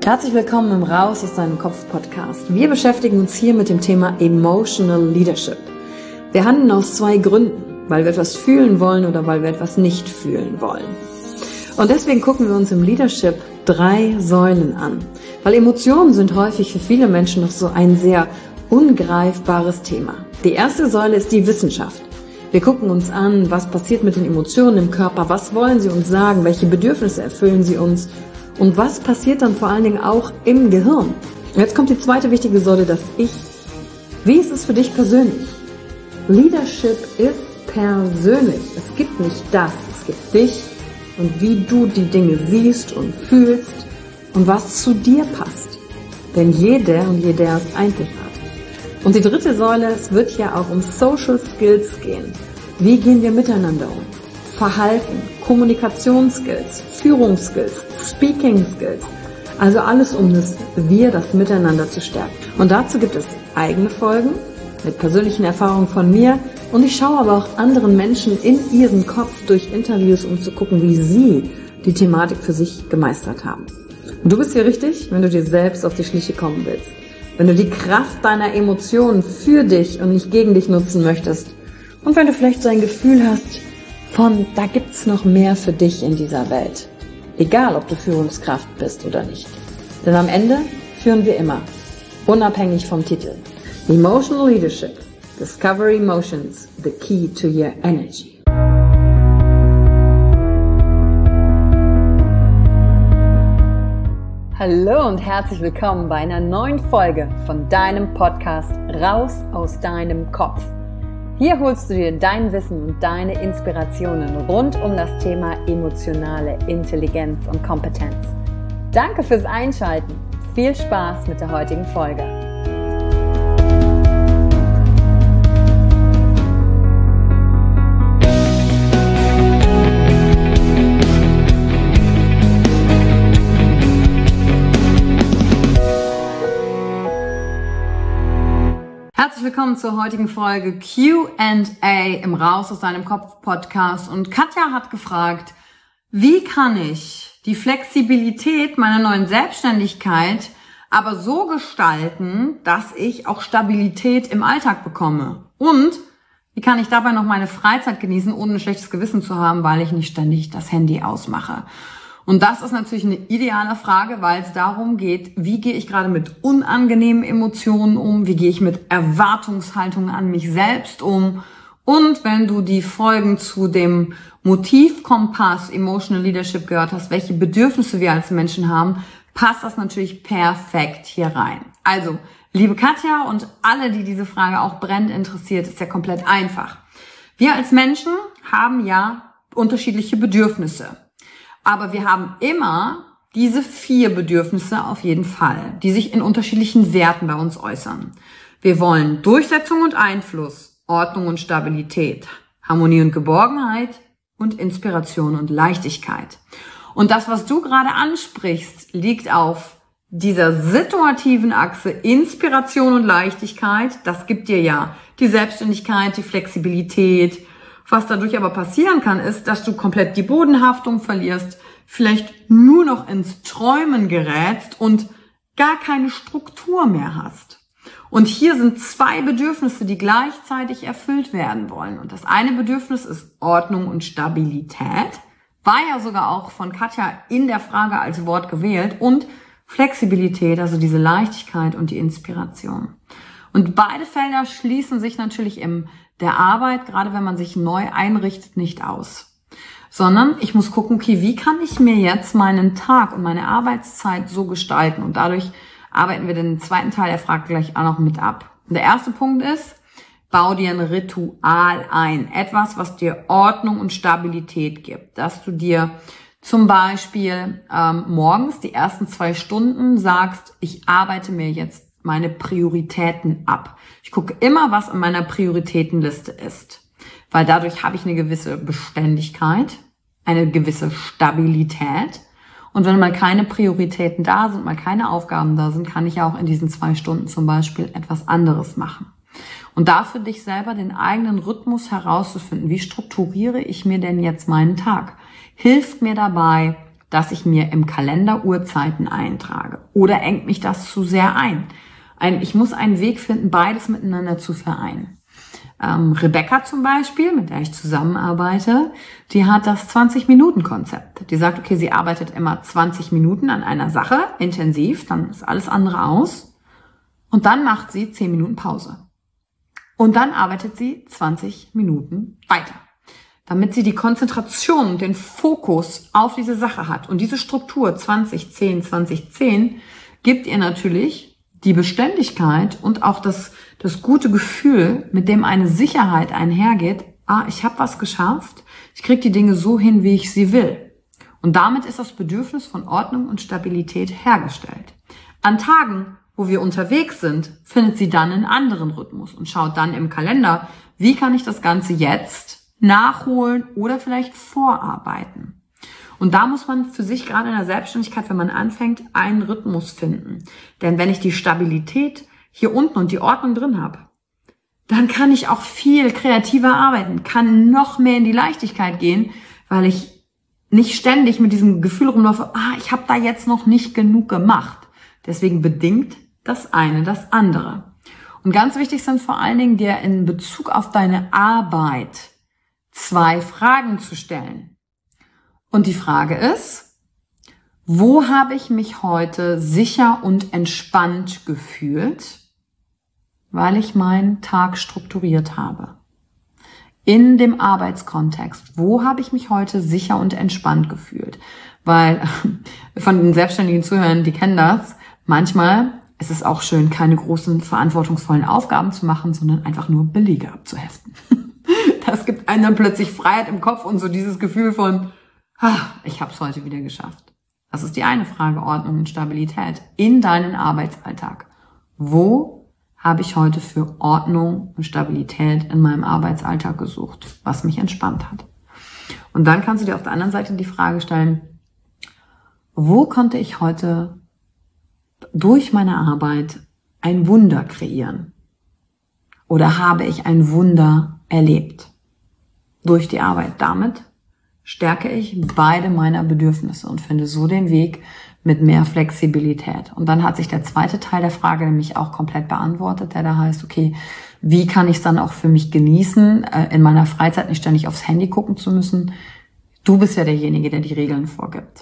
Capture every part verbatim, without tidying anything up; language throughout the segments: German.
Herzlich willkommen im Raus aus deinem Kopf Podcast. Wir beschäftigen uns hier mit dem Thema Emotional Leadership. Wir handeln aus zwei Gründen, weil wir etwas fühlen wollen oder weil wir etwas nicht fühlen wollen. Und deswegen gucken wir uns im Leadership drei Säulen an, weil Emotionen sind häufig für viele Menschen noch so ein sehr ungreifbares Thema. Die erste Säule ist die Wissenschaft. Wir gucken uns an, was passiert mit den Emotionen im Körper, was wollen sie uns sagen, welche Bedürfnisse erfüllen sie uns und was passiert dann vor allen Dingen auch im Gehirn. Und jetzt kommt die zweite wichtige Säule, das Ich. Wie ist es für dich persönlich? Leadership ist persönlich. Es gibt nicht das, es gibt dich und wie du die Dinge siehst und fühlst und was zu dir passt. Denn jeder und jeder ist einzigartig. Und die dritte Säule, es wird ja auch um Social Skills gehen. Wie gehen wir miteinander um? Verhalten, Kommunikationsskills, Führungsskills, Speaking Skills. Also alles, um das Wir, das Miteinander zu stärken. Und dazu gibt es eigene Folgen mit persönlichen Erfahrungen von mir. Und ich schaue aber auch anderen Menschen in ihren Kopf durch Interviews, um zu gucken, wie sie die Thematik für sich gemeistert haben. Und du bist hier richtig, wenn du dir selbst auf die Schliche kommen willst. Wenn du die Kraft deiner Emotionen für dich und nicht gegen dich nutzen möchtest. Und wenn du vielleicht so ein Gefühl hast von, da gibt's noch mehr für dich in dieser Welt. Egal, ob du Führungskraft bist oder nicht. Denn am Ende führen wir immer, unabhängig vom Titel. Emotional Leadership. Discover Emotions, the key to your energy. Hallo und herzlich willkommen bei einer neuen Folge von deinem Podcast Raus aus deinem Kopf. Hier holst du dir dein Wissen und deine Inspirationen rund um das Thema emotionale Intelligenz und Kompetenz. Danke fürs Einschalten. Viel Spaß mit der heutigen Folge. Herzlich willkommen zur heutigen Folge Q and A im Raus aus deinem Kopf Podcast. Und Katja hat gefragt, wie kann ich die Flexibilität meiner neuen Selbstständigkeit aber so gestalten, dass ich auch Stabilität im Alltag bekomme? Und wie kann ich dabei noch meine Freizeit genießen, ohne ein schlechtes Gewissen zu haben, weil ich nicht ständig das Handy ausmache? Und das ist natürlich eine ideale Frage, weil es darum geht, wie gehe ich gerade mit unangenehmen Emotionen um, wie gehe ich mit Erwartungshaltungen an mich selbst um. Und wenn du die Folgen zu dem Motivkompass Emotional Leadership gehört hast, welche Bedürfnisse wir als Menschen haben, passt das natürlich perfekt hier rein. Also, liebe Katja und alle, die diese Frage auch brennend interessiert, ist ja komplett einfach. Wir als Menschen haben ja unterschiedliche Bedürfnisse. Aber wir haben immer diese vier Bedürfnisse auf jeden Fall, die sich in unterschiedlichen Werten bei uns äußern. Wir wollen Durchsetzung und Einfluss, Ordnung und Stabilität, Harmonie und Geborgenheit und Inspiration und Leichtigkeit. Und das, was du gerade ansprichst, liegt auf dieser situativen Achse Inspiration und Leichtigkeit. Das gibt dir ja die Selbstständigkeit, die Flexibilität. Was dadurch aber passieren kann, ist, dass du komplett die Bodenhaftung verlierst, vielleicht nur noch ins Träumen gerätst und gar keine Struktur mehr hast. Und hier sind zwei Bedürfnisse, die gleichzeitig erfüllt werden wollen. Und das eine Bedürfnis ist Ordnung und Stabilität, war ja sogar auch von Katja in der Frage als Wort gewählt, und Flexibilität, also diese Leichtigkeit und die Inspiration. Und beide Felder schließen sich natürlich im der Arbeit, gerade wenn man sich neu einrichtet, nicht aus. Sondern ich muss gucken, okay, wie kann ich mir jetzt meinen Tag und meine Arbeitszeit so gestalten? Und dadurch arbeiten wir den zweiten Teil der Frage gleich auch noch mit ab. Und der erste Punkt ist, bau dir ein Ritual ein. Etwas, was dir Ordnung und Stabilität gibt. Dass du dir zum Beispiel ähm, morgens die ersten zwei Stunden sagst, ich arbeite mir jetzt meine Prioritäten ab. Ich gucke immer, was in meiner Prioritätenliste ist, weil dadurch habe ich eine gewisse Beständigkeit, eine gewisse Stabilität, und wenn mal keine Prioritäten da sind, mal keine Aufgaben da sind, kann ich ja auch in diesen zwei Stunden zum Beispiel etwas anderes machen. Und da für dich selber den eigenen Rhythmus herauszufinden, wie strukturiere ich mir denn jetzt meinen Tag, hilft mir dabei, dass ich mir im Kalender Uhrzeiten eintrage? Oder engt mich das zu sehr ein? Ein, ich muss einen Weg finden, beides miteinander zu vereinen. Ähm, Rebecca zum Beispiel, mit der ich zusammenarbeite, die hat das zwanzig-Minuten-Konzept. Die sagt, okay, sie arbeitet immer zwanzig Minuten an einer Sache, intensiv, dann ist alles andere aus. Und dann macht sie zehn Minuten Pause. Und dann arbeitet sie zwanzig Minuten weiter, damit sie die Konzentration und den Fokus auf diese Sache hat. Und diese Struktur zwanzig, zehn, zwanzig, zehn gibt ihr natürlich die Beständigkeit und auch das, das gute Gefühl, mit dem eine Sicherheit einhergeht, ah, ich habe was geschafft, ich kriege die Dinge so hin, wie ich sie will. Und damit ist das Bedürfnis von Ordnung und Stabilität hergestellt. An Tagen, wo wir unterwegs sind, findet sie dann einen anderen Rhythmus und schaut dann im Kalender, wie kann ich das Ganze jetzt nachholen oder vielleicht vorarbeiten. Und da muss man für sich gerade in der Selbstständigkeit, wenn man anfängt, einen Rhythmus finden. Denn wenn ich die Stabilität hier unten und die Ordnung drin habe, dann kann ich auch viel kreativer arbeiten, kann noch mehr in die Leichtigkeit gehen, weil ich nicht ständig mit diesem Gefühl rumlaufe, ah, ich habe da jetzt noch nicht genug gemacht. Deswegen bedingt das eine das andere. Und ganz wichtig sind vor allen Dingen, dir in Bezug auf deine Arbeit zwei Fragen zu stellen. Und die Frage ist, wo habe ich mich heute sicher und entspannt gefühlt, weil ich meinen Tag strukturiert habe? In dem Arbeitskontext, wo habe ich mich heute sicher und entspannt gefühlt? Weil von den selbstständigen Zuhörern, die kennen das, manchmal ist es auch schön, keine großen, verantwortungsvollen Aufgaben zu machen, sondern einfach nur Belege abzuheften. Das gibt einem dann plötzlich Freiheit im Kopf und so dieses Gefühl von, ich habe es heute wieder geschafft. Das ist die eine Frage, Ordnung und Stabilität in deinen Arbeitsalltag. Wo habe ich heute für Ordnung und Stabilität in meinem Arbeitsalltag gesucht, was mich entspannt hat? Und dann kannst du dir auf der anderen Seite die Frage stellen, wo konnte ich heute durch meine Arbeit ein Wunder kreieren? Oder habe ich ein Wunder erlebt durch die Arbeit? Damit stärke ich beide meiner Bedürfnisse und finde so den Weg mit mehr Flexibilität. Und dann hat sich der zweite Teil der Frage nämlich auch komplett beantwortet, der da heißt, okay, wie kann ich es dann auch für mich genießen, in meiner Freizeit nicht ständig aufs Handy gucken zu müssen? Du bist ja derjenige, der die Regeln vorgibt.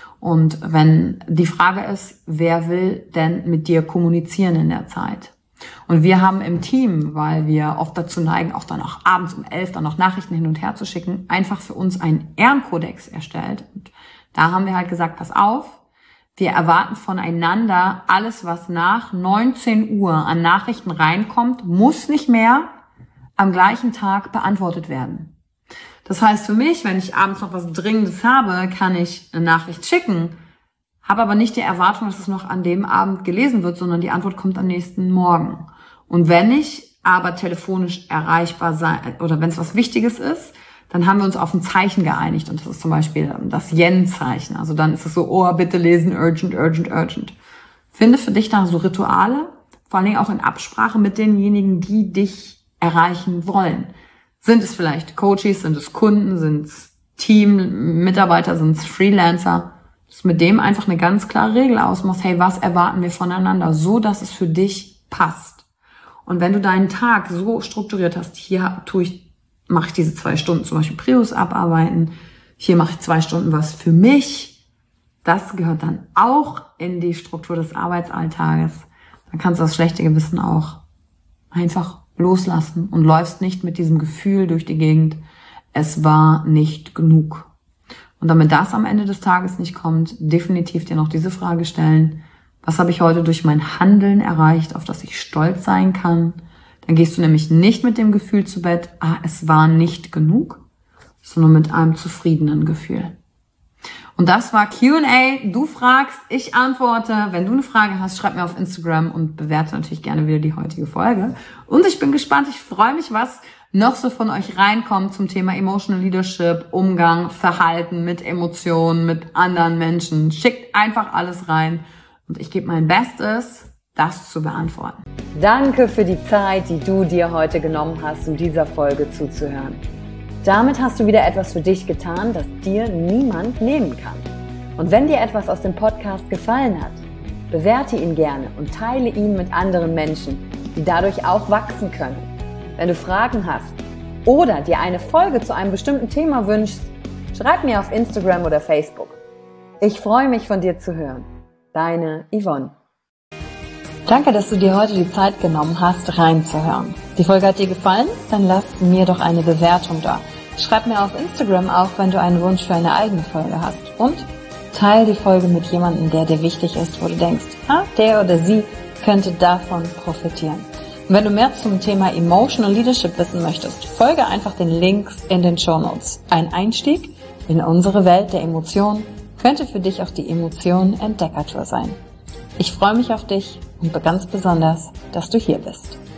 Und wenn die Frage ist, wer will denn mit dir kommunizieren in der Zeit? Und wir haben im Team, weil wir oft dazu neigen, auch dann auch abends um elf dann noch Nachrichten hin und her zu schicken, einfach für uns einen Ehrenkodex erstellt. Und da haben wir halt gesagt, pass auf, wir erwarten voneinander alles, was nach neunzehn Uhr an Nachrichten reinkommt, muss nicht mehr am gleichen Tag beantwortet werden. Das heißt für mich, wenn ich abends noch was Dringendes habe, kann ich eine Nachricht schicken, habe aber nicht die Erwartung, dass es noch an dem Abend gelesen wird, sondern die Antwort kommt am nächsten Morgen. Und wenn ich aber telefonisch erreichbar sein, oder wenn es was Wichtiges ist, dann haben wir uns auf ein Zeichen geeinigt. Und das ist zum Beispiel das Yen-Zeichen. Also dann ist es so, oh, bitte lesen, urgent, urgent, urgent. Finde für dich da so Rituale, vor allen Dingen auch in Absprache mit denjenigen, die dich erreichen wollen. Sind es vielleicht Coaches, sind es Kunden, sind es Team-Mitarbeiter, sind es Freelancer? Dass mit dem einfach eine ganz klare Regel ausmachst, hey, was erwarten wir voneinander, so dass es für dich passt. Und wenn du deinen Tag so strukturiert hast, hier tue ich, mache ich diese zwei Stunden zum Beispiel Prius abarbeiten, hier mache ich zwei Stunden was für mich, das gehört dann auch in die Struktur des Arbeitsalltages. Dann kannst du das schlechte Gewissen auch einfach loslassen und läufst nicht mit diesem Gefühl durch die Gegend, es war nicht genug. Und damit das am Ende des Tages nicht kommt, definitiv dir noch diese Frage stellen, was habe ich heute durch mein Handeln erreicht, auf das ich stolz sein kann? Dann gehst du nämlich nicht mit dem Gefühl zu Bett, ah, es war nicht genug, sondern mit einem zufriedenen Gefühl. Und das war Q and A. Du fragst, ich antworte. Wenn du eine Frage hast, schreib mir auf Instagram und bewerte natürlich gerne wieder die heutige Folge. Und ich bin gespannt, ich freue mich, was noch so von euch reinkommt zum Thema Emotional Leadership, Umgang, Verhalten mit Emotionen, mit anderen Menschen. Schickt einfach alles rein und ich gebe mein Bestes, das zu beantworten. Danke für die Zeit, die du dir heute genommen hast, um dieser Folge zuzuhören. Damit hast du wieder etwas für dich getan, das dir niemand nehmen kann. Und wenn dir etwas aus dem Podcast gefallen hat, bewerte ihn gerne und teile ihn mit anderen Menschen, die dadurch auch wachsen können. Wenn du Fragen hast oder dir eine Folge zu einem bestimmten Thema wünschst, schreib mir auf Instagram oder Facebook. Ich freue mich, von dir zu hören. Deine Yvonne. Danke, dass du dir heute die Zeit genommen hast, reinzuhören. Die Folge hat dir gefallen? Dann lass mir doch eine Bewertung da. Schreib mir auf Instagram auch, wenn du einen Wunsch für eine eigene Folge hast. Und teile die Folge mit jemandem, der dir wichtig ist, wo du denkst, ah, der oder sie könnte davon profitieren. Und wenn du mehr zum Thema Emotional Leadership wissen möchtest, folge einfach den Links in den Shownotes. Ein Einstieg in unsere Welt der Emotionen könnte für dich auch die Emotionen-Entdeckertour sein. Ich freue mich auf dich und ganz besonders, dass du hier bist.